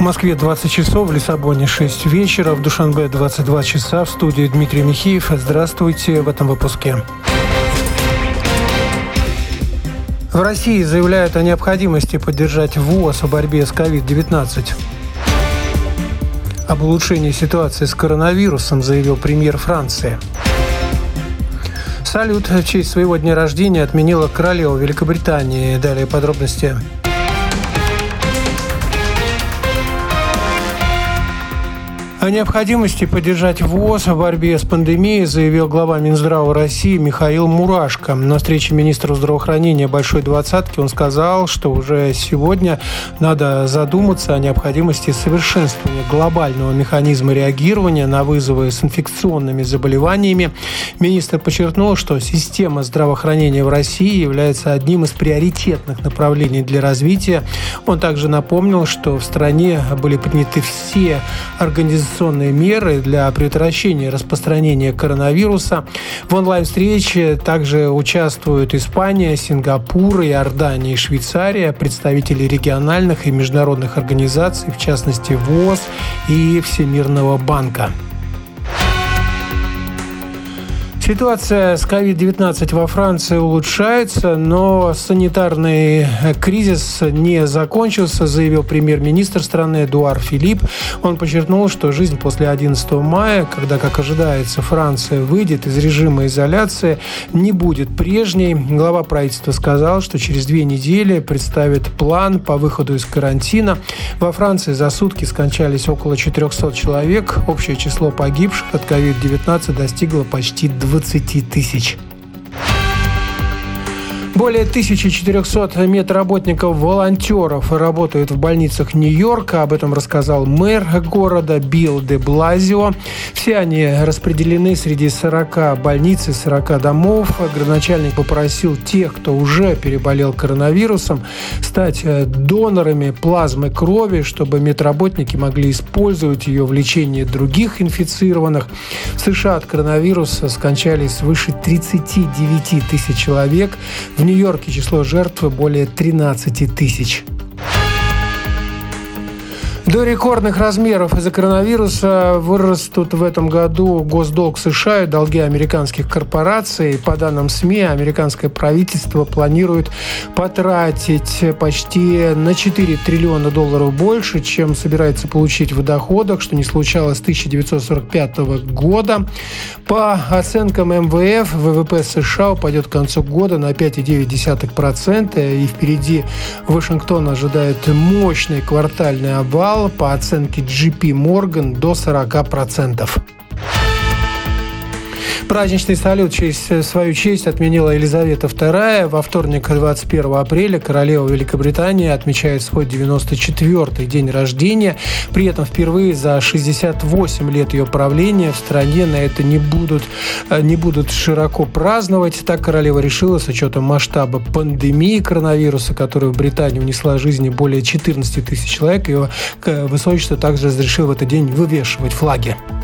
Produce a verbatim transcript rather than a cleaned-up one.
В Москве двадцать часов, в Лиссабоне шесть вечера, в Душанбе двадцать два часа. В студии Дмитрий Михеев. Здравствуйте в этом выпуске. В России заявляют о необходимости поддержать ВОЗ в борьбе с ковид девятнадцать. Об улучшении ситуации с коронавирусом заявил премьер Франции. Салют в честь своего дня рождения отменила королева Великобритании. Далее подробности. О необходимости поддержать ВОЗ в борьбе с пандемией заявил глава Минздрава России Михаил Мурашко. На встрече министра здравоохранения Большой Двадцатки он сказал, что уже сегодня надо задуматься о необходимости совершенствования глобального механизма реагирования на вызовы с инфекционными заболеваниями. Министр подчеркнул, что система здравоохранения в России является одним из приоритетных направлений для развития. Он также напомнил, что в стране были приняты все организационные меры для предотвращения распространения коронавируса. В онлайн-встрече также участвуют Испания, Сингапур, Иордания и Швейцария, представители региональных и международных организаций, в частности ВОЗ и Всемирного банка. Ситуация с ковид девятнадцать во Франции улучшается, но санитарный кризис не закончился, заявил премьер-министр страны Эдуар Филипп. Он подчеркнул, что жизнь после одиннадцатого мая, когда, как ожидается, Франция выйдет из режима изоляции, не будет прежней. Глава правительства сказал, что через две недели представит план по выходу из карантина. Во Франции за сутки скончались около четыреста человек. Общее число погибших от ковид девятнадцать достигло почти двадцать тысяч. Более тысяча четыреста медработников-волонтеров работают в больницах Нью-Йорка. Об этом рассказал мэр города Билл де Блазио. Все они распределены среди сорока больниц и сорока домов. Градоначальник попросил тех, кто уже переболел коронавирусом, стать донорами плазмы крови, чтобы медработники могли использовать ее в лечении других инфицированных. В США от коронавируса скончались свыше тридцати девяти тысяч человек. В Нью-Йорке число жертв более тринадцати тысяч. До рекордных размеров из-за коронавируса вырастут в этом году госдолг США и долги американских корпораций. По данным СМИ, американское правительство планирует потратить почти на четыре триллиона долларов больше, чем собирается получить в доходах, что не случалось с тысяча девятьсот сорок пятого года. По оценкам эм вэ эф, вэ вэ пэ США упадет к концу года на пять целых девять десятых процента, и впереди Вашингтон ожидает мощный квартальный обвал, по оценке джей пи Morgan, до сорока процентов. Праздничный салют в честь, свою честь отменила Елизавета вторая. Во вторник, двадцать первого апреля, королева Великобритании отмечает свой девяносто четвёртый день рождения. При этом впервые за шестьдесят восемь лет ее правления в стране на это не будут, не будут широко праздновать. Так королева решила с учетом масштаба пандемии коронавируса, которая в Британии унесла жизни более четырнадцати тысяч человек. Ее высочество также разрешило в этот день вывешивать флаги.